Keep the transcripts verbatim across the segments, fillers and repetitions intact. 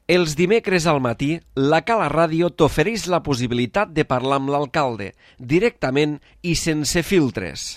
Els dimecres al matí, la Cala Ràdio t'ofereix la possibilitat de parlar amb l'alcalde, directament i sense filtres.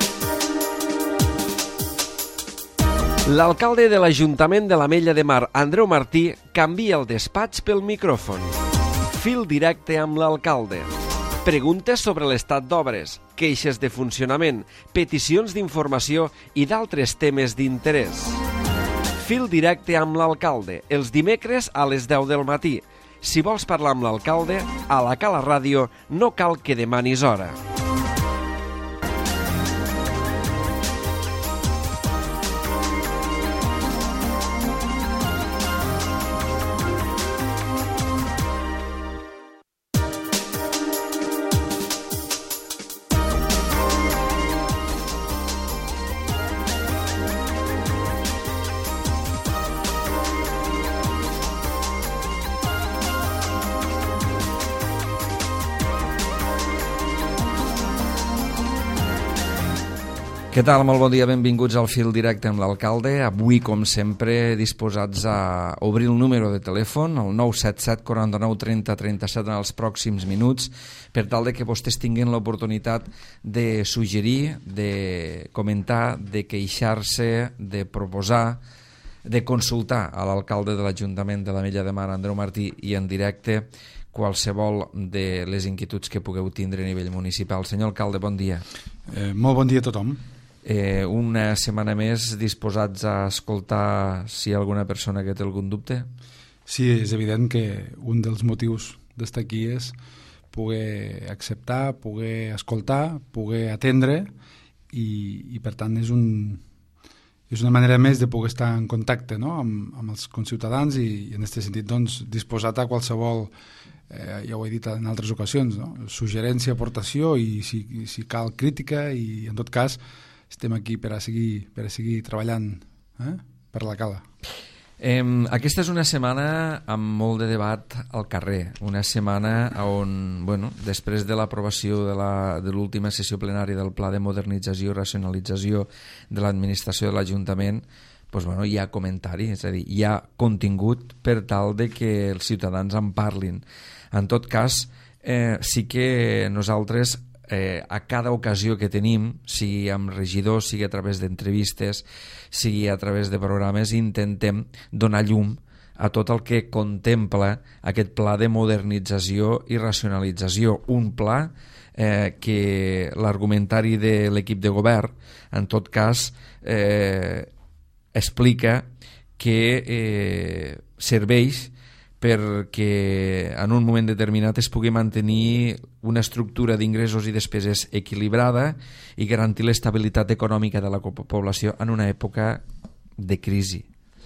L'alcalde de l'Ajuntament de l'Ametlla de Mar, Andreu Martí, canvia el despatx pel micròfon. Fil directe amb l'alcalde. Preguntes sobre l'estat d'obres, queixes de funcionament, peticions d'informació i d'altres temes d'interès. Fil directe amb l'alcalde, els dimecres a les deu del matí. Si vols parlar amb l'alcalde, a la Cala Ràdio no cal que demanis hora. Què tal? Molt bon dia, benvinguts al Fil Directe amb l'alcalde. Avui, com sempre, disposats a obrir el número de telèfon, el nou set set, quaranta-nou, trenta, trenta-set en els pròxims minuts, per tal de que vostès tinguin l'oportunitat de suggerir, de comentar, de queixar-se, de proposar, de consultar a l'alcalde de l'Ajuntament de l'Ametlla de Mar, Andreu Martí, i en directe qualsevol de les inquietuds que pugueu tindre a nivell municipal. Senyor alcalde, bon dia. Eh, molt bon dia a tothom. Eh, una setmana més disposats a escoltar si hi ha alguna persona que té algun dubte? Sí, és evident que un dels motius d'estar aquí és poder acceptar, poder escoltar, poder atendre i, i per tant és, un, és una manera més de poder estar en contacte, no? amb, amb els conciutadans i, i en aquest sentit doncs, disposat a qualsevol, eh, ja ho he dit en altres ocasions, no? Suggerència, aportació i si, si cal crítica i en tot cas estem aquí per a seguir, per a seguir treballant eh? per la Cala. Eh, aquesta és una setmana amb molt de debat al carrer, una setmana on, bueno, després de l'aprovació de, la, de l'última sessió plenària del Pla de Modernització i Racionalització de l'Administració de l'Ajuntament, doncs, bueno, hi ha comentari, és a dir, hi ha contingut per tal de que els ciutadans en parlin. En tot cas, eh, sí que nosaltres Eh, a cada ocasió que tenim, sigui amb regidors, sigui a través d'entrevistes, sigui a través de programes, intentem donar llum a tot el que contempla aquest pla de modernització i racionalització. Un pla eh, que l'argumentari de l'equip de govern, en tot cas, eh, explica que eh, serveix perquè en un moment determinat es pugui mantenir una estructura d'ingressos i despeses equilibrada i garantir l'estabilitat econòmica de la població en una època de crisi.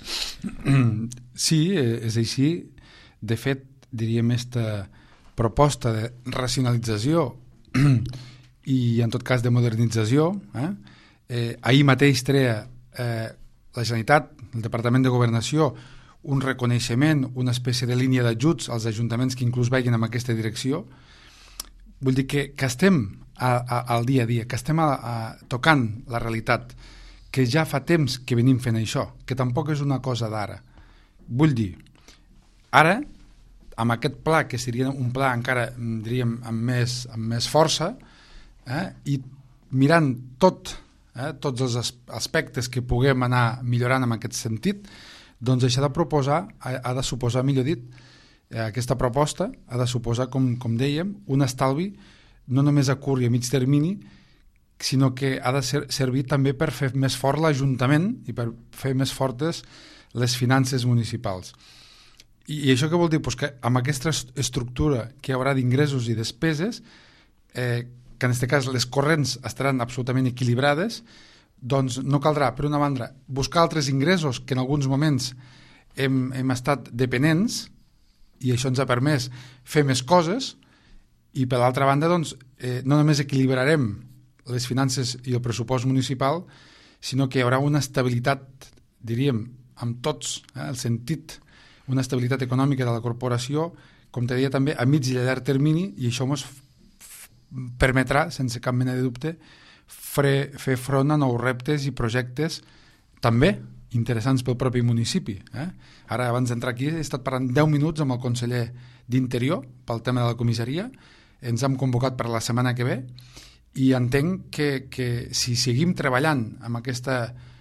Sí, és així. De fet, diríem, aquesta proposta de racionalització i, en tot cas, de modernització, eh? Eh, ahir mateix treia eh, la Generalitat, el Departament de Governació, un reconeixement, una espècie de línia d'ajuts als ajuntaments que inclús vagin en aquesta direcció. Vull dir que, que estem a, a, al dia a dia, que estem a, a, tocant la realitat, que ja fa temps que venim fent això, que tampoc és una cosa d'ara. Vull dir, ara, amb aquest pla, que seria un pla encara, diríem, amb més, amb més força, eh, i mirant tot, eh, tots els aspectes que puguem anar millorant en aquest sentit, doncs això ha de proposar, ha de suposar, millor dit, aquesta proposta ha de suposar, com, com dèiem, un estalvi no només a curt i a mig termini, sinó que ha de ser, servir també per fer més fort l'Ajuntament i per fer més fortes les finances municipals. I, i això què vol dir? Pues que amb aquesta estructura que hi haurà d'ingressos i despeses, eh, que en aquest cas les corrents estaran absolutament equilibrades, doncs no caldrà, per una banda, buscar altres ingressos que en alguns moments hem, hem estat dependents i això ens ha permès fer més coses i per l'altra banda doncs, eh, no només equilibrarem les finances i el pressupost municipal, sinó que hi haurà una estabilitat, diríem, amb tots, eh, el sentit, una estabilitat econòmica de la corporació, com te deia també, a mig i a llarg termini, i això ens permetrà, sense cap mena de dubte, fer front a nous reptes i projectes també interessants pel propi municipi. Eh? Ara, abans d'entrar aquí, he estat parlant deu minuts amb el conseller d'Interior pel tema de la comissaria. Ens hem convocat per la setmana que ve i entenc que, que si seguim treballant amb aquesta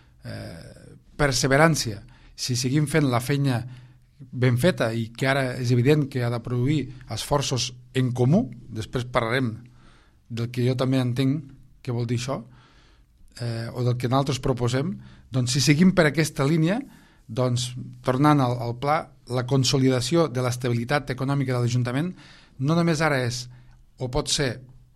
eh, perseverància, si seguim fent la feina ben feta i que ara és evident que ha de produir esforços en comú, després parlarem del que jo també entenc que vol dir això, eh, o del que nosaltres proposem, doncs si seguim per aquesta línia, doncs tornant al, al pla, la consolidació de l'estabilitat econòmica de l'Ajuntament no només ara és o pot ser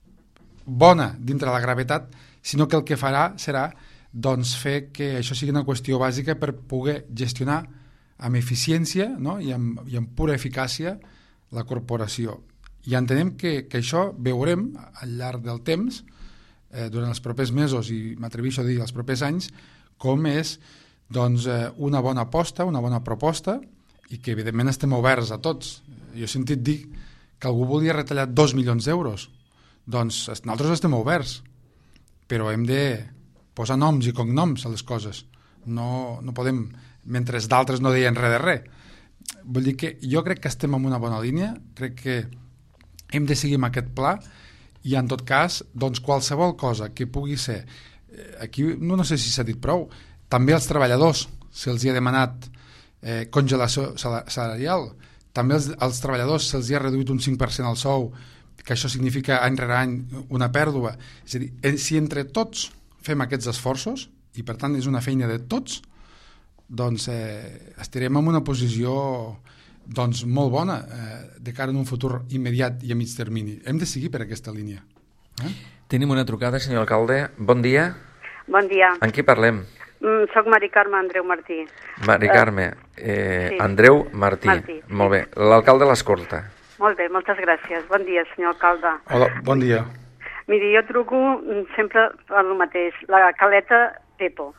bona dintre de la gravetat, sinó que el que farà serà doncs, fer que això sigui una qüestió bàsica per poder gestionar amb eficiència, no? I, amb, i amb pura eficàcia la corporació. I entenem que, que això veurem al llarg del temps, eh, durant els propers mesos i m'atreveixo a dir els propers anys, com és doncs, eh, una bona aposta, una bona proposta i que evidentment estem oberts a tots. Jo he sentit dir que algú volia retallar dos milions d'euros. Doncs nosaltres estem oberts, però hem de posar noms i cognoms a les coses. No, no podem, mentre d'altres no deien res de res. Vull dir que jo crec que estem en una bona línia, crec que hem de seguir amb aquest pla i en tot cas, doncs qualsevol cosa que pugui ser, aquí no, no sé si s'ha dit prou, també els treballadors se'ls hi ha demanat eh, congelació salarial, també els, als treballadors se'ls hi ha reduït un cinc per cent al sou, que això significa any rere any una pèrdua. És a dir, si entre tots fem aquests esforços, i per tant és una feina de tots, doncs eh, estarem en una posició doncs, molt bona eh, de cara a un futur immediat i a mig termini. Hem de seguir per aquesta línia. Eh? Tenim una trucada, senyor alcalde. Bon dia. Bon dia. En qui parlem? Mm, soc Mari Carme Andreu Martí. Mari Carme, eh, sí. Andreu Martí. Martí, sí. Molt bé. L'alcalde l'escolta. Molt bé, moltes gràcies. Bon dia, senyor alcalde. Hola, bon dia. Miri, jo truco sempre per el mateix. La caleta Pepo.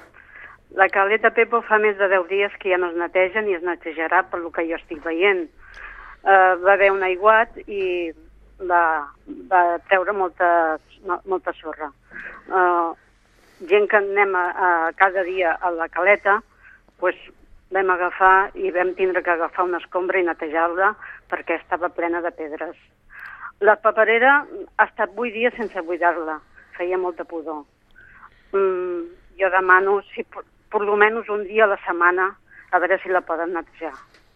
La caleta Pepo fa més de deu dies que ja no es neteja ni es netejarà per lo que jo estic veient. Uh, va haver un aiguat i va, va treure molta, molta sorra. Uh, gent que anem a, a cada dia a la caleta, pues, vam agafar i vam tindre que agafar una escombra i netejar-la perquè estava plena de pedres. La paperera ha estat vuit dies sense buidar-la, feia molta pudor. Mm, jo demano, si per, per almenys un dia a la setmana, a veure si la poden netejar.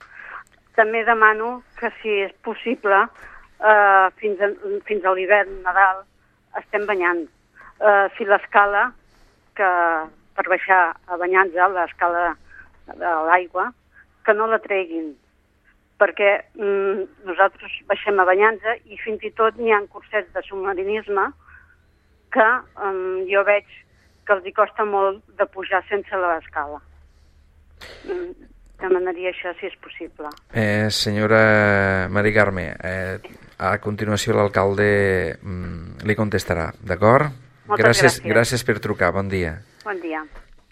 També demano que, si és possible, eh, fins, a, fins a l'hivern, Nadal, estem banyant. Eh, si l'escala, que per baixar a banyar-nos, l'escala de l'aigua, que no la treguin, perquè mm, nosaltres baixem a banyar-nos i fins i tot n'hi ha cursets de submarinisme que mm, jo veig que els hi costa molt de pujar sense l'escala. Mm, demanaria això si és possible. Eh, senyora Mari Carme, eh, a continuació l'alcalde mm, li contestarà, d'acord? Gràcies, gràcies. Gràcies per trucar, bon dia. Bon dia.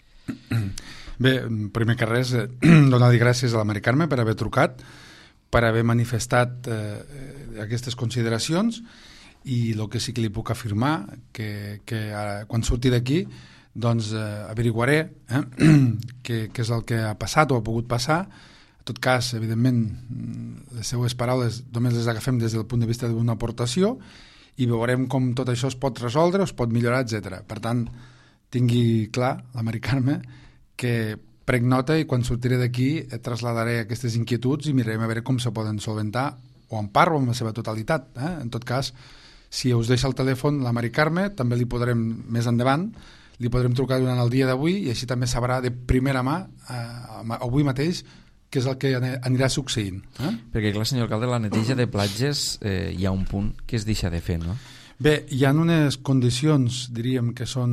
Bé, primer que res, eh, donar-li gràcies a la Mari Carme per haver trucat, per haver manifestat eh, aquestes consideracions, i el que sí que li puc afirmar, que, que ara, quan surti d'aquí, doncs eh, averiguaré eh, què, què és el que ha passat o ha pogut passar. En tot cas, evidentment, les seues paraules només les agafem des del punt de vista d'una aportació i veurem com tot això es pot resoldre, es pot millorar, etcètera. Per tant, tingui clar, la Mari Carme, que prenc nota i quan sortiré d'aquí trasladaré aquestes inquietuds i mirarem a veure com se poden solventar, o en part o en la seva totalitat. Eh? En tot cas, si us deixa el telèfon la Mari Carme, també li podrem, més endavant, li podrem trucar durant el dia d'avui i així també sabrà de primera mà, eh, avui mateix, què és el que anirà succeint. Eh? Perquè, clar, senyor alcalde, la neteja de platges eh, hi ha un punt que es deixa de fer, no? Bé, hi ha unes condicions, diríem, que són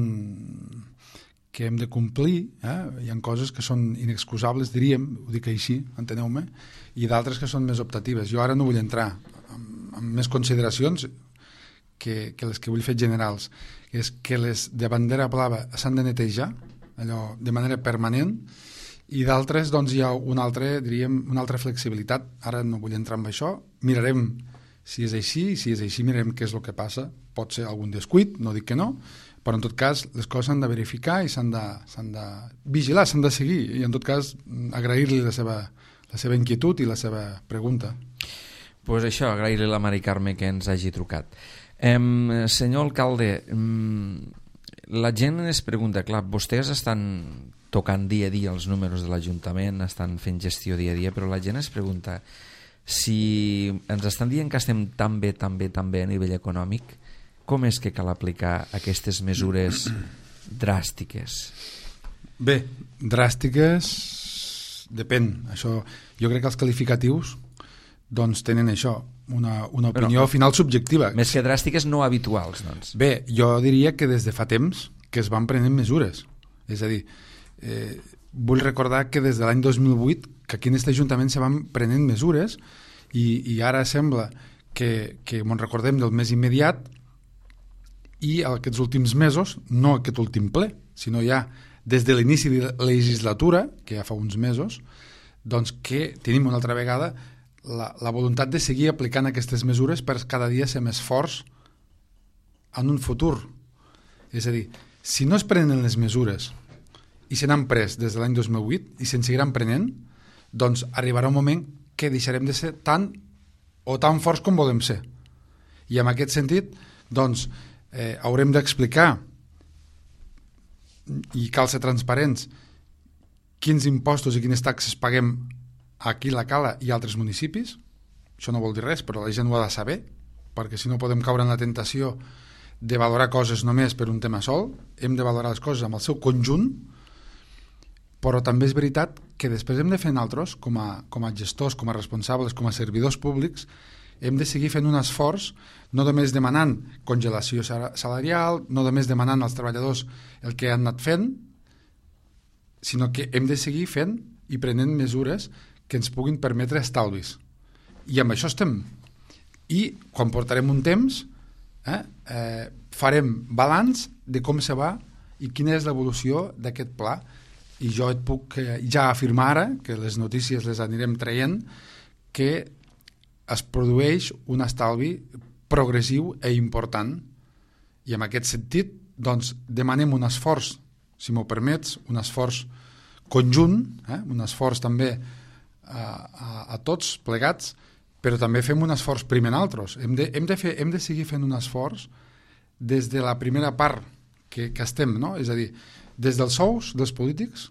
que hem de complir, eh? Hi ha coses que són inexcusables, diríem, ho dic així, enteneu-me, i d'altres que són més optatives. Jo ara no vull entrar en, en més consideracions que, que les que vull fer generals, que és que les de bandera blava s'han de netejar, allò de manera permanent, i d'altres doncs hi ha una altra, diríem, una altra flexibilitat. Ara no vull entrar en això, mirarem si és així, i si és així mirarem què és el que passa. Pot ser algun descuit, no dic que no, però en tot cas les coses s'han de verificar i s'han de, s'han de vigilar, s'han de seguir, i en tot cas agrair-li la seva, la seva inquietud i la seva pregunta. Doncs pues això, agrair-li a la Mari Carme que ens hagi trucat. Eh, senyor alcalde, eh, la gent es pregunta, clar, vostès estan tocant dia a dia els números de l'Ajuntament, estan fent gestió dia a dia, però la gent es pregunta si ens estan dient que estem tan bé, tan bé, tan bé a nivell econòmic, com és que cal aplicar aquestes mesures dràstiques? Bé, dràstiques depèn. Això, jo crec que els qualificatius doncs tenen això, una, una opinió Però, final subjectiva. Més que dràstiques, no habituals, doncs. Bé, jo diria que des de fa temps que es van prenent mesures. És a dir, eh, vull recordar que des de l'any dos mil vuit que aquí en aquest Ajuntament se van prenent mesures i, i ara sembla que, que ens recordem del més immediat i aquests últims mesos, no aquest últim ple, sinó ja des de l'inici de la legislatura, que ja fa uns mesos, doncs que tenim una altra vegada la, la voluntat de seguir aplicant aquestes mesures per cada dia ser més forts en un futur. És a dir, si no es prenen les mesures i se n'han pres des de l'any dos mil vuit i se'n seguiran prenent, doncs arribarà un moment que deixarem de ser tan o tan forts com volem ser. I en aquest sentit, doncs, eh, haurem d'explicar i cal ser transparents quins impostos i quines taxes paguem aquí a la Cala i altres municipis. Això no vol dir res, però la gent ho ha de saber, perquè si no podem caure en la tentació de valorar coses només per un tema sol. Hem de valorar les coses amb el seu conjunt, però també és veritat que després hem de fer nosaltres, com a, com a gestors, com a responsables, com a servidors públics, hem de seguir fent un esforç, no només demanant congelació salarial, no només demanant als treballadors el que han anat fent, sinó que hem de seguir fent i prenent mesures que ens puguin permetre estalvis. I amb això estem. I quan portarem un temps, eh, eh, farem balanç de com se va i quina és l'evolució d'aquest pla. I jo et puc eh, ja afirmar ara, que les notícies les anirem traient, que es produeix un estalvi progressiu i important. I en aquest sentit, doncs, demanem un esforç, si m'ho permets, un esforç conjunt, eh? un esforç també a, a, a tots plegats, però també fem un esforç primer nosaltres. Hem de, hem de, fer, hem de seguir fent un esforç des de la primera part que, que estem, no? És a dir, des dels sous dels polítics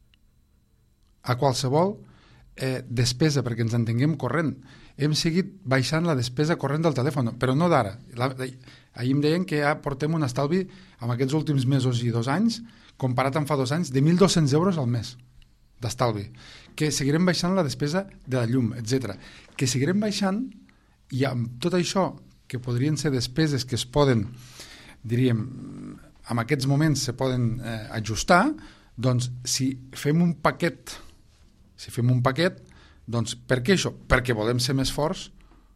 a qualsevol eh, despesa, perquè ens entenguem corrent. Hem seguit baixant la despesa corrent del telèfon, però no d'ara. Ahir em deien que ja portem un estalvi en aquests últims mesos i dos anys, comparat amb fa dos anys, de mil dos-cents euros al mes d'estalvi. Que seguirem baixant la despesa de la llum, etcètera. Que seguirem baixant, i amb tot això, que podrien ser despeses que es poden, diríem, en aquests moments se poden eh, ajustar, doncs si fem un paquet, si fem un paquet, doncs per què això? Perquè volem ser més forts,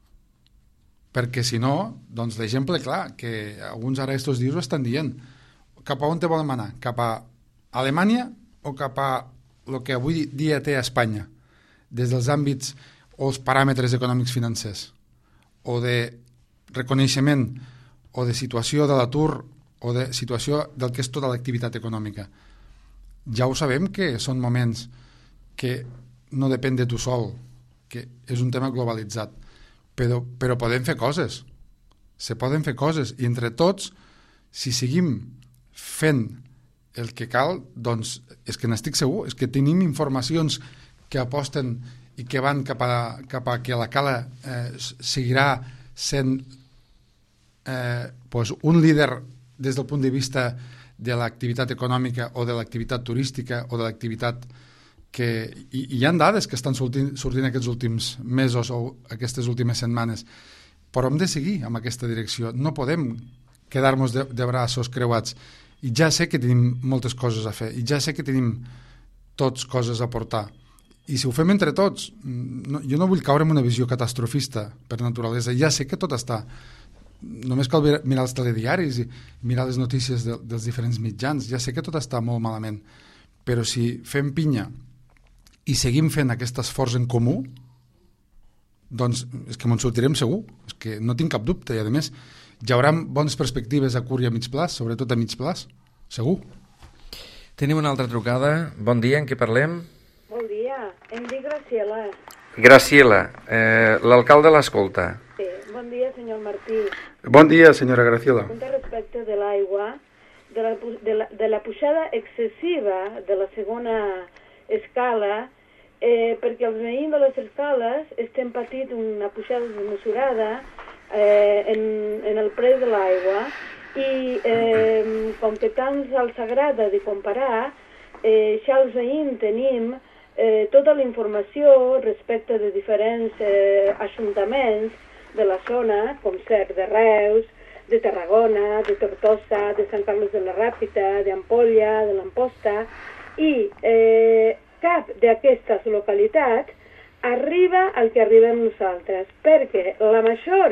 perquè si no, doncs l'exemple clar, que alguns ara estos dies ho estan dient, cap a on te volem anar? Cap a Alemanya o cap a el que avui dia té a Espanya, des dels àmbits o els paràmetres econòmics financers, o de reconeixement, o de situació de l'atur, o de situació del que és tota l'activitat econòmica. Ja ho sabem que són moments que no depèn de tu sol, que és un tema globalitzat, però, però podem fer coses, se poden fer coses, i entre tots, si seguim fent el que cal, doncs és que n'estic segur, és que tenim informacions que aposten i que van cap a, cap a que la Cala eh, seguirà sent eh, pues un líder des del punt de vista de l'activitat econòmica o de l'activitat turística o de l'activitat que... I, i hi ha dades que estan sortint, sortint aquests últims mesos o aquestes últimes setmanes, però hem de seguir amb aquesta direcció. No podem quedar-nos de, de braços creuats. I ja sé que tenim moltes coses a fer, i ja sé que tenim tots coses a portar. I si ho fem entre tots, no, jo no vull caure en una visió catastrofista per naturalesa. Ja sé que tot està... Només cal mirar els telediaris i mirar les notícies de, dels diferents mitjans. Ja sé que tot està molt malament, però si fem pinya i seguim fent aquest esforç en comú, doncs és que me'n sortirem segur, és que no tinc cap dubte, i a més hi haurà bones perspectives a curt i a mig plaç, sobretot a mig plaç, segur. Tenim una altra trucada. Bon dia, en què parlem? Bon dia, em dic Graciela. Graciela, eh, l'alcalde l'escolta. Sí, bon dia, senyor Martí. Bon dia, senyora Graciela. Un respecte de l'aigua, de la, de, la, de la pujada excessiva de la segona escala, eh, perquè els veïns de les escales estem patint una pujada desmesurada eh, en, en el preu de l'aigua i eh, com que tant els agrada de comparar, eh, ja els veïns tenim eh, tota la informació respecte de diferents eh, ajuntaments de la zona, com ser de Reus, de Tarragona, de Tortosa, de Sant Carles de la Ràpita, d'Ampolla, de l'Amposta, i eh, cap d'aquestes localitats arriba al que arribem nosaltres, perquè la major,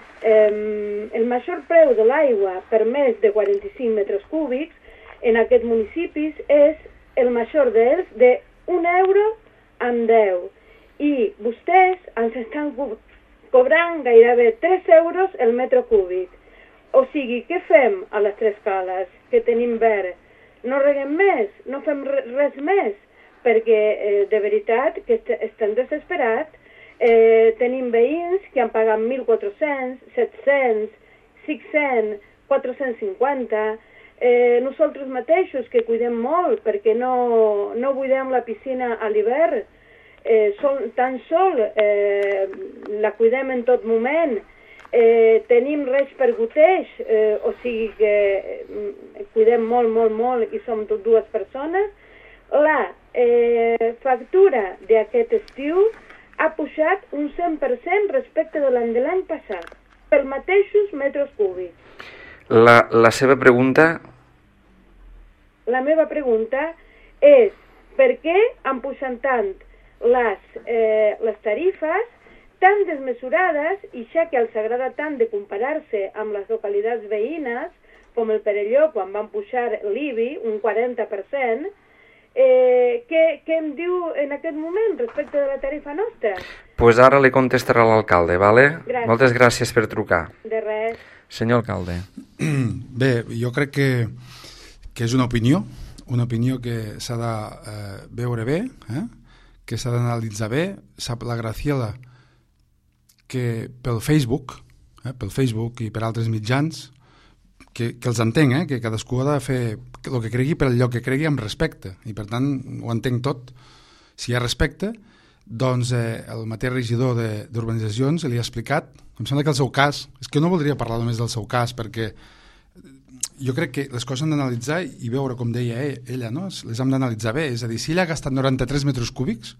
eh, el major preu de l'aigua per més de quaranta-cinc metres cúbics en aquests municipis és el major d'ells de un euro amb deu. I vostès ens estan co cobrant gairebé tres euros el metre cúbic. O sigui, què fem a les tres cales que tenim verd? No reguem més, no fem res més, perquè eh, de veritat que est estem desesperats. Eh, tenim veïns que han pagat mil quatre-cents, set-cents, cinc-cents, quatre-cents cinquanta. Eh, nosaltres mateixos que cuidem molt perquè no, no buidem la piscina a l'hivern, eh, tan sol eh, la cuidem en tot moment. Eh, tenim res per goteig, eh, o sigui que eh, cuidem molt, molt, molt i som tot dues persones. La eh, factura d'aquest estiu ha pujat un cent per cent respecte de l'any de l'any passat, per mateixos metres cúbics. La, la seva pregunta? La meva pregunta és per què han pujat tant les, eh, les tarifes tan desmesurades, i ja que els agrada tant de comparar-se amb les localitats veïnes, com el Perelló, quan van pujar l'I B I un quaranta per cent, eh, què, què em diu en aquest moment respecte de la tarifa nostra? Doncs pues ara li contestarà l'alcalde, vale? Gràcies. Moltes gràcies per trucar. De res. Senyor alcalde. Bé, jo crec que, que és una opinió, una opinió que s'ha de eh, veure bé, eh? que s'ha d'analitzar bé. Sap la Graciela que pel Facebook, eh, pel Facebook i per altres mitjans, que, que els entenc, eh, que cadascú ha de fer el que cregui per allò que cregui amb respecte, i per tant ho entenc tot. Si hi ha respecte, doncs eh, el mateix regidor d'urbanitzacions li ha explicat, em sembla que el seu cas, és que no voldria parlar només del seu cas, perquè jo crec que les coses han d'analitzar i veure, com deia ella, no? Les hem d'analitzar bé, és a dir, si ella ha gastat noranta-tres metres cúbics,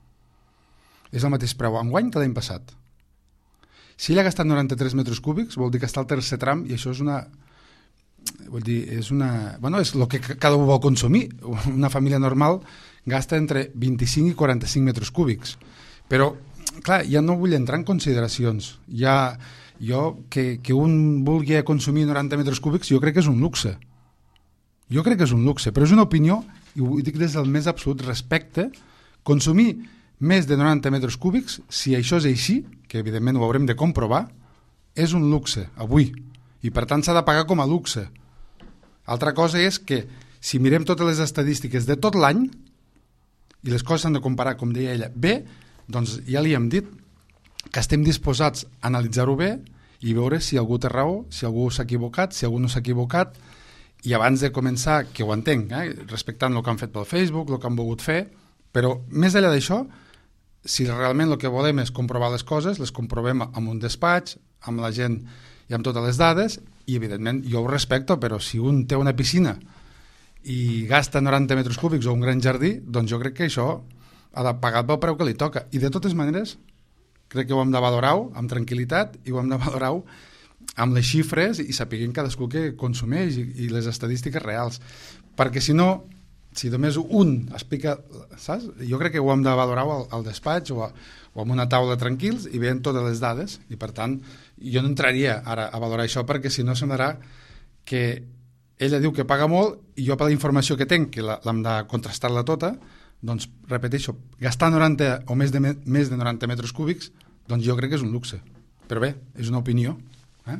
és el mateix preu enguany que l'any passat. Si ell ha gastat noranta-tres metres cúbics, vol dir que està al tercer tram, i això és una... Vull dir, és una... Bueno, és el que cada un vol consumir. Una família normal gasta entre vint-i-cinc i quaranta-cinc metres cúbics. Però, clar, ja no vull entrar en consideracions. Ja, jo, que, que un vulgui consumir noranta metres cúbics, jo crec que és un luxe. Jo crec que és un luxe, però és una opinió, i ho dic des del més absolut respecte, consumir més de noranta metres cúbics, si això és així, que evidentment ho haurem de comprovar, és un luxe, avui, i per tant s'ha de pagar com a luxe. Altra cosa és que, si mirem totes les estadístiques de tot l'any, i les coses s'han de comparar, com deia ella, bé, doncs ja li hem dit que estem disposats a analitzar-ho bé i veure si algú té raó, si algú s'ha equivocat, si algú no s'ha equivocat, i abans de començar, que ho entenc, eh, respectant el que han fet pel Facebook, el que han volgut fer, però més enllà d'això, si realment el que volem és comprovar les coses, les comprovem amb un despatx, amb la gent i amb totes les dades, i evidentment jo ho respecto, però si un té una piscina i gasta noranta metres cúbics o un gran jardí, doncs jo crec que això ha de pagar pel preu que li toca. I de totes maneres, crec que ho hem de valorar amb tranquil·litat i ho hem de valorar amb les xifres i sapiguem cadascú que consumeix i, i les estadístiques reals. Perquè si no, si només un explica, saps? Jo crec que ho hem de valorar al, al despatx o, a, o en una taula tranquils i veient totes les dades, i per tant jo no entraria ara a valorar això, perquè si no semblarà que ella diu que paga molt i jo per la informació que tenc, que l'hem de contrastar-la tota, doncs repeteixo, gastar noranta o més de, més de noranta metres cúbics doncs jo crec que és un luxe. Però bé, és una opinió. Eh?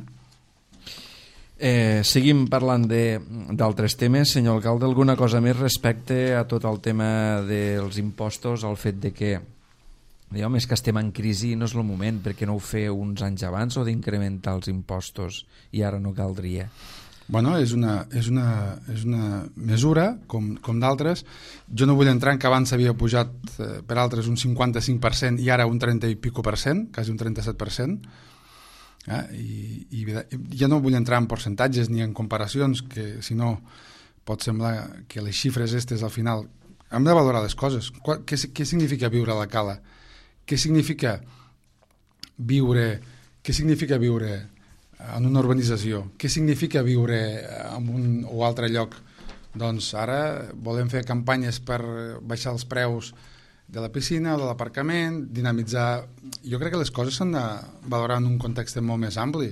Eh, seguim parlant d'altres temes. Senyor alcalde, alguna cosa més respecte a tot el tema dels impostos, al fet de que home, és que estem en crisi i no és el moment, perquè no ho feu uns anys abans o d'incrementar els impostos i ara no caldria? Bueno, és una, és una, és una mesura, com, com d'altres. Jo no vull entrar en que abans havia pujat eh, per altres un cinquanta-cinc per cent i ara un trenta i pico per cent, quasi un trenta-set per cent. Eh? I, i ja no vull entrar en percentatges ni en comparacions, que si no pot semblar que les xifres aquestes al final... Hem de valorar les coses. Què, què significa viure a la Cala? Què significa viure... Què significa viure... en una urbanització? Què significa viure en un o altre lloc? Doncs ara volem fer campanyes per baixar els preus de la piscina o de l'aparcament, dinamitzar... Jo crec que les coses s'han de valorar en un context molt més ampli.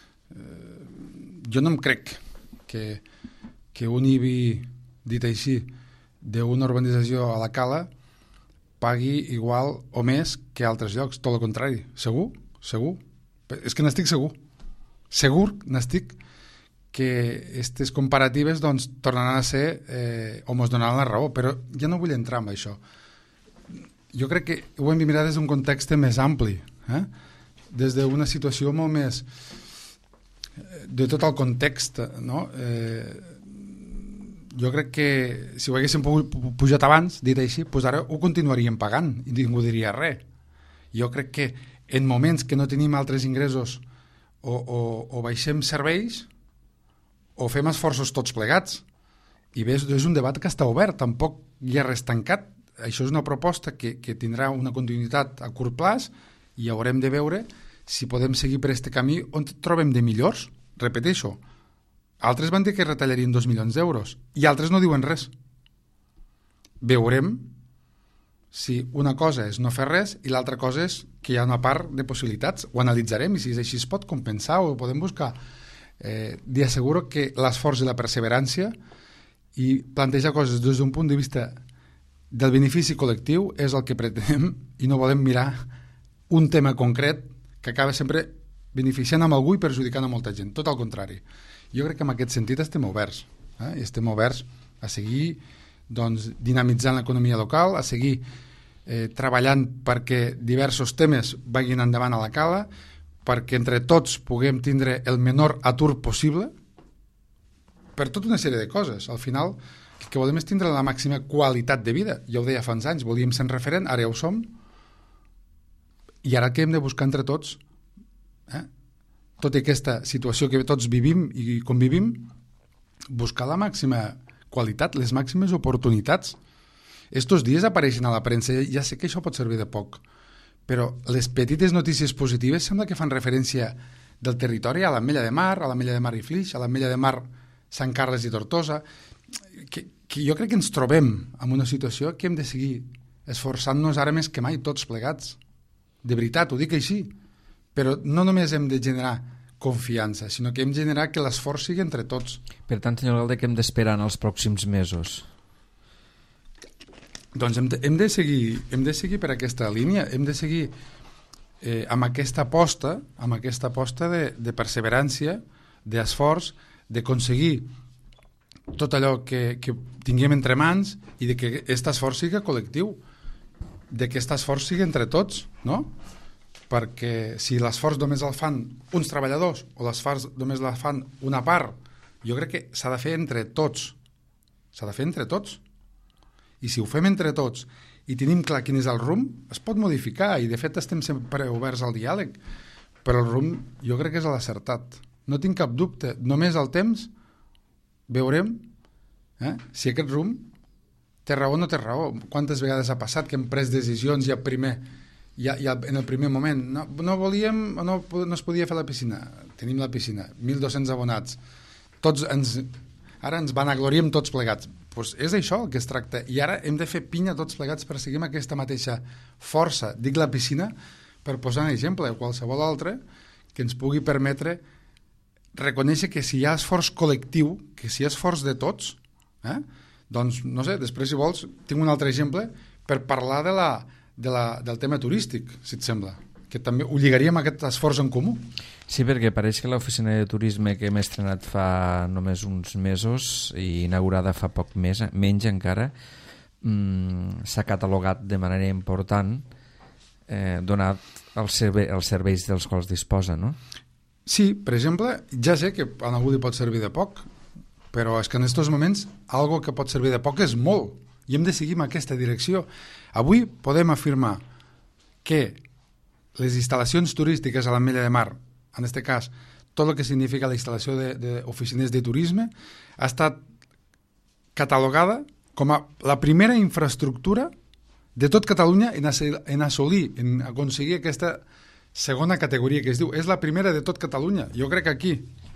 Jo no em crec que, que un I B I, dit així, d'una urbanització a la Cala pagui igual o més que altres llocs, tot el contrari. Segur? Segur? És que n'estic segur. Segur n'estic que aquestes comparatives doncs, tornaran a ser eh, o mos donaran la raó, però ja no vull entrar en això. Jo crec que ho hem de mirar des d'un context més ampli, eh? Des d'una situació molt més de tot el context, no? Eh, jo crec que si ho haguéssim pujat abans, dit així, doncs ara ho continuaríem pagant i ningú diria res. Jo crec que en moments que no tenim altres ingressos O, o, o baixem serveis o fem esforços tots plegats, i bé, és un debat que està obert, tampoc hi ha res tancat. Això és una proposta que, que tindrà una continuïtat a curt plaç i haurem de veure si podem seguir per aquest camí on trobem de millors. Repeteixo, altres van dir que retallarien dos milions d'euros i altres no diuen res. Veurem si una cosa és no fer res i l'altra cosa és que hi ha una part de possibilitats. Ho analitzarem i si és així es pot compensar o podem buscar. Eh, Li asseguro que l'esforç i la perseverància i plantejar coses des d'un punt de vista del benefici col·lectiu és el que pretenem i no volem mirar un tema concret que acaba sempre beneficiant amb algú i perjudicant a molta gent. Tot al contrari. Jo crec que en aquest sentit estem oberts. Eh? I estem oberts a seguir doncs, dinamitzant l'economia local, a seguir eh, treballant perquè diversos temes vagin endavant a la Cala, perquè entre tots puguem tindre el menor atur possible, per tota una sèrie de coses. Al final, el que volem és tindre la màxima qualitat de vida. Ja ho deia fa uns anys, volíem ser referent, ara ja ho som, i ara que hem de buscar entre tots, eh, tota aquesta situació que tots vivim i convivim, buscar la màxima qualitat, les màximes oportunitats. Estos dies apareixen a la premsa, ja sé que això pot servir de poc, però les petites notícies positives sembla que fan referència del territori a l'Ametlla de Mar, a l'Ametlla de Mar i Flix, a l'Ametlla de Mar Sant Carles i Tortosa, que, que jo crec que ens trobem en una situació que hem de seguir esforçant-nos ara més que mai, tots plegats. De veritat, ho dic així, però no només hem de generar confiança, sinó que hem de generar que l'esforç sigui entre tots. Per tant, senyor alcalde, què hem d'esperar en els pròxims mesos? Doncs hem de, hem de, seguir, hem de seguir per aquesta línia, hem de seguir eh, amb aquesta aposta, amb aquesta aposta de, de perseverància, d'esforç, d'aconseguir tot allò que, que tinguem entre mans i de que aquest esforç sigui col·lectiu, de que aquest esforç sigui entre tots, no? Perquè si l'esforç només el fan uns treballadors o l'esforç només el fan una part, jo crec que s'ha de fer entre tots. S'ha de fer entre tots. I si ho fem entre tots i tenim clar quin és el rumb, es pot modificar i de fet estem sempre oberts al diàleg, però el rumb jo crec que és l'acertat. No tinc cap dubte. Només el temps veurem eh, si aquest rumb té raó o no té raó. Quantes vegades ha passat que hem pres decisions i el primer... Ja, ja en el primer moment no, no volíem, no, no es podia fer la piscina, tenim la piscina, mil dos-cents abonats, tots ens, ara ens van agloriem tots plegats, pues és això el que es tracta, i ara hem de fer pinya tots plegats per seguir amb aquesta mateixa força, dic la piscina per posar un exemple, o qualsevol altre que ens pugui permetre reconèixer que si hi ha esforç col·lectiu, que si hi ha esforç de tots, eh? Doncs no sé, després si vols tinc un altre exemple per parlar de la De la, del tema turístic, si et sembla. que també ho lligaríem a aquest esforç en comú. Sí, perquè pareix que l'oficina de turisme que hem estrenat fa només uns mesos i inaugurada fa poc més, menys encara, mmm, s'ha catalogat de manera important eh, donat els, serve els serveis dels quals disposa, no? Sí, per exemple, ja sé que a algú li pot servir de poc, però és que en aquests moments algo que pot servir de poc és molt, i hem de seguir en aquesta direcció. Avui podem afirmar que les instal·lacions turístiques a l'Ametlla de Mar, en aquest cas, tot el que significa la instal·lació d'oficines de, de turisme, ha estat catalogada com a la primera infraestructura de tot Catalunya en, en assolir, en aconseguir aquesta segona categoria que es diu. És la primera de tot Catalunya. Jo crec que aquí,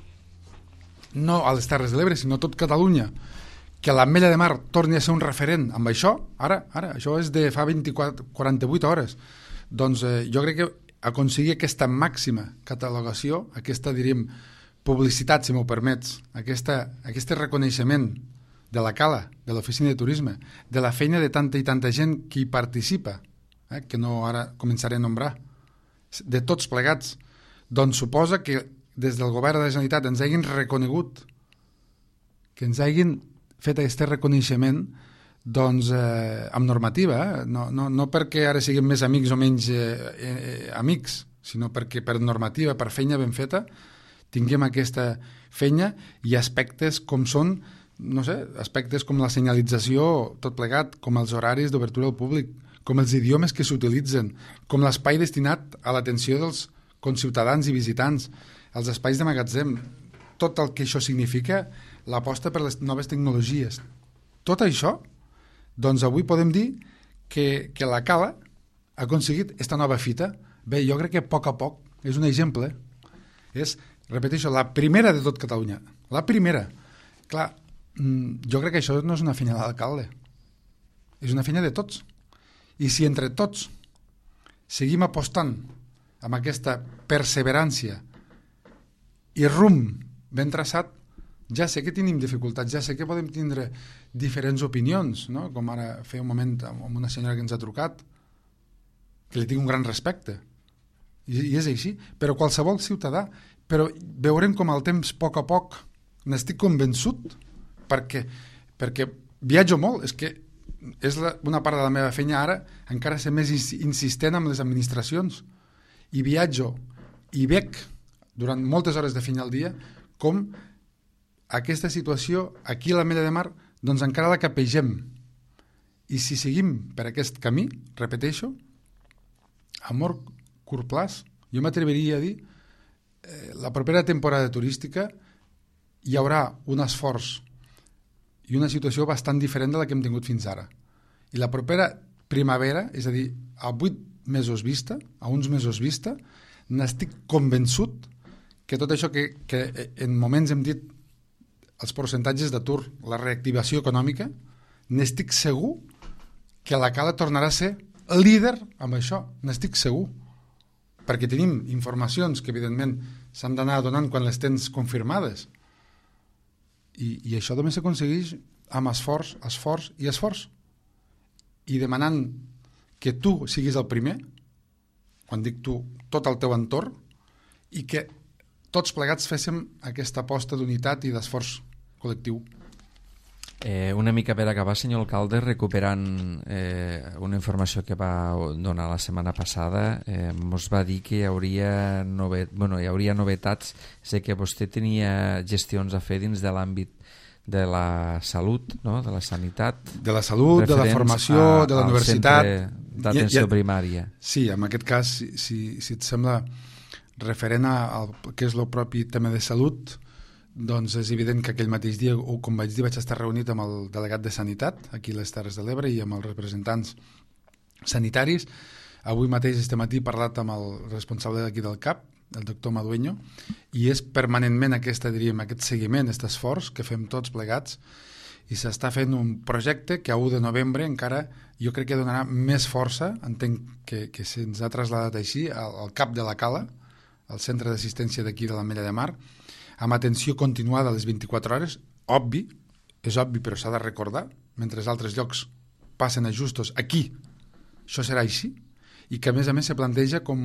no a les Terres de l'Ebre, sinó tot Catalunya, que l'Ametlla de Mar torni a ser un referent amb això, ara, ara, això és de fa vint-i-quatre, quaranta-vuit hores. Doncs eh, jo crec que aconseguir aquesta màxima catalogació, aquesta, diríem, publicitat, si m'ho permets, aquesta, aquest reconeixement de la cala, de l'oficina de turisme, de la feina de tanta i tanta gent que hi participa, eh, que no ara començaré a nombrar, de tots plegats, doncs suposa que des del govern de la Generalitat ens hagin reconegut, que ens hagin fet aquest reconeixement doncs eh, amb normativa, eh? no, no, no perquè ara siguem més amics o menys eh, eh, amics, sinó perquè per normativa, per feina ben feta, tinguem aquesta feina i aspectes com són, no sé, aspectes com la senyalització, tot plegat, com els horaris d'obertura al públic, com els idiomes que s'utilitzen, com l'espai destinat a l'atenció dels conciutadans i visitants, els espais de magatzem, tot el que això significa, l'aposta per les noves tecnologies. Tot això, doncs avui podem dir que, que la Cala ha aconseguit aquesta nova fita. Bé, jo crec que a poc a poc és un exemple. És, repeteixo, la primera de tot Catalunya. La primera. Clar, jo crec que això no és una feina de l'alcalde. És una feina de tots. I si entre tots seguim apostant amb aquesta perseverància i rumb ben traçat, ja sé que tenim dificultats, ja sé que podem tindre diferents opinions, no? Com ara feia un moment amb una senyora que ens ha trucat, que li tinc un gran respecte, i, i és així, però qualsevol ciutadà, però veurem com el temps a poc a poc n'estic convençut, perquè, perquè viatjo molt, és que és la, una part de la meva feina ara encara ser més insistent amb les administracions, i viatjo i veig durant moltes hores de feina al dia com aquesta situació aquí a l'Ametlla de Mar doncs encara la capegem, i si seguim per aquest camí, repeteixo, amor curt plaç, jo m'atreviria a dir eh, la propera temporada turística hi haurà un esforç i una situació bastant diferent de la que hem tingut fins ara, i la propera primavera, és a dir, a vuit mesos vista, a uns mesos vista, n'estic convençut que tot això que, que en moments hem dit els percentatges d'atur, la reactivació econòmica, n'estic segur que la Cala tornarà a ser líder amb això, n'estic segur, perquè tenim informacions que evidentment s'han d'anar donant quan les tens confirmades, i, i això només s'aconsegueix amb esforç, esforç i esforç, i demanant que tu siguis el primer, quan dic tu, tot el teu entorn, i que tots plegats féssim aquesta aposta d'unitat i d'esforç col·lectiu. Eh, una mica per acabar, senyor alcalde, recuperant eh, una informació que va donar la setmana passada, eh, mos va dir que hi hauria, novet... bueno, hi hauria novetats, sé que vostè tenia gestions a fer dins de l'àmbit de la salut, no? De la sanitat, de la salut, de la formació, a, de la universitat, d'atenció primària. Sí, en aquest cas, si, si, si et sembla referent al que és el propi tema de salut, doncs és evident que aquell mateix dia, o com vaig dir, vaig estar reunit amb el delegat de Sanitat, aquí a les Terres de l'Ebre, i amb els representants sanitaris. Avui mateix, este matí, he parlat amb el responsable d'aquí del C A P, el doctor Madueño, i és permanentment aquesta, diríem, aquest seguiment, aquest esforç que fem tots plegats, i s'està fent un projecte que a u de novembre encara jo crec que donarà més força, entenc que, que se'ns ha traslladat així, al, al cap de la Cala, al centre d'assistència d'aquí de l'Ametlla de Mar, amb atenció continuada a les vint-i-quatre hores, obvi, és obvi però s'ha de recordar, mentre altres llocs passen ajustos, aquí això serà així, i que a més a més se planteja com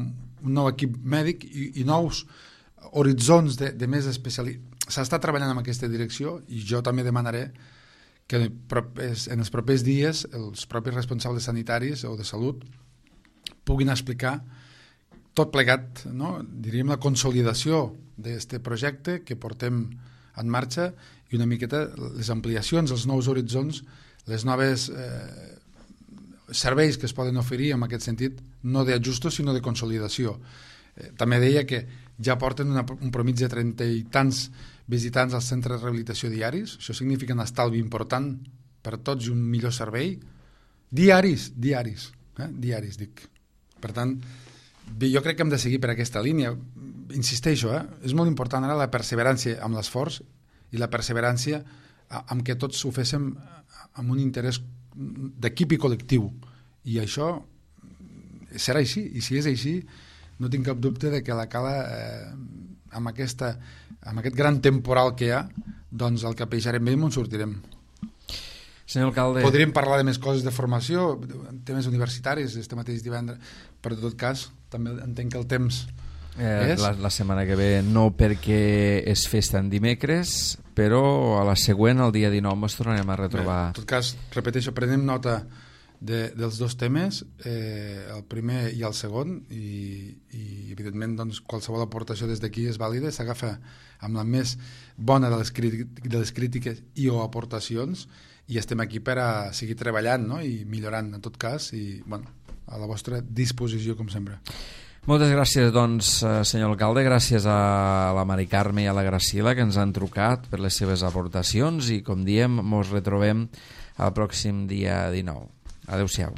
un nou equip mèdic i, i nous horitzons de, de més especialitat. S'està treballant en aquesta direcció i jo també demanaré que en els propers dies els propis responsables sanitaris o de salut puguin explicar tot plegat, no? Diríem la consolidació d'aquest projecte que portem en marxa i una miqueta les ampliacions, els nous horitzons, les noves eh, serveis que es poden oferir en aquest sentit, no d'ajustos sinó de consolidació. Eh, també deia que ja porten una, un promig de trenta i tants visitants als centres de rehabilitació diaris, això significa un estalvi important per tots i un millor servei. Diaris, diaris, eh? diaris dic. Per tant, jo crec que hem de seguir per aquesta línia. Insisteixo, eh? és molt important ara la perseverància amb l'esforç i la perseverància amb què tots ho féssim amb un interès d'equip i col·lectiu. I això serà així, i si és així, no tinc cap dubte de que la Cala, eh, amb, aquesta, amb aquest gran temporal que hi ha, doncs el capeixarem bé i ens sortirem. Senyor alcalde... Podríem parlar de més coses de formació, temes universitaris, este mateix divendres, però en tot cas, també entenc que el temps eh, és... La, la setmana que ve no, perquè és festa en dimecres, però a la següent, el dia dinou, ens tornarem a retrobar. Bé, en tot cas, repeteixo, prenem nota de, dels dos temes, eh, el primer i el segon, i, i evidentment doncs, qualsevol aportació des d'aquí és vàlida, s'agafa amb la més bona de les, de les crítiques i o aportacions, i estem aquí per a seguir treballant, no? I millorant en tot cas, i bueno, a la vostra disposició com sempre. Moltes gràcies, doncs, senyor alcalde, gràcies a la Mari Carme i a la Graciela que ens han trucat per les seves aportacions i, com diem, mos retrobem el pròxim dia dinou. Adéu-siau.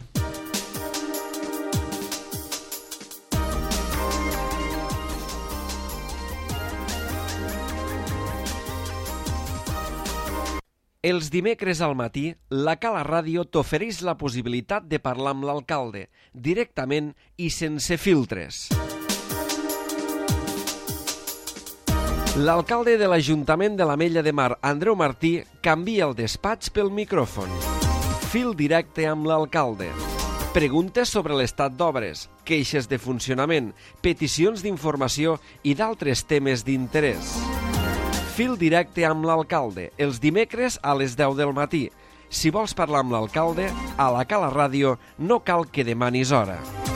Els dimecres al matí, la Cala Ràdio t'ofereix la possibilitat de parlar amb l'alcalde, directament i sense filtres. L'alcalde de l'Ajuntament de l'Ametlla de Mar, Andreu Martí, canvia el despatx pel micròfon. Fil directe amb l'alcalde. Preguntes sobre l'estat d'obres, queixes de funcionament, peticions d'informació i d'altres temes d'interès. Fil directe amb l'alcalde, els dimecres a les deu del matí. Si vols parlar amb l'alcalde, a la Cala Ràdio no cal que demanis hora.